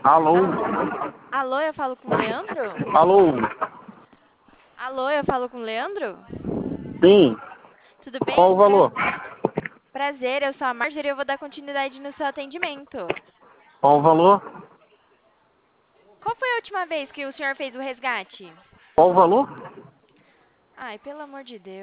Alô? Alô, eu falo com o Leandro? Alô? Alô, eu falo com o Leandro? Sim. Tudo Qual o bem? valor? Prazer, eu sou a Marjorie e eu vou dar continuidade no seu atendimento. Qual o valor? Qual foi a última vez que o senhor fez o resgate? Qual o valor? Ai, pelo amor de Deus.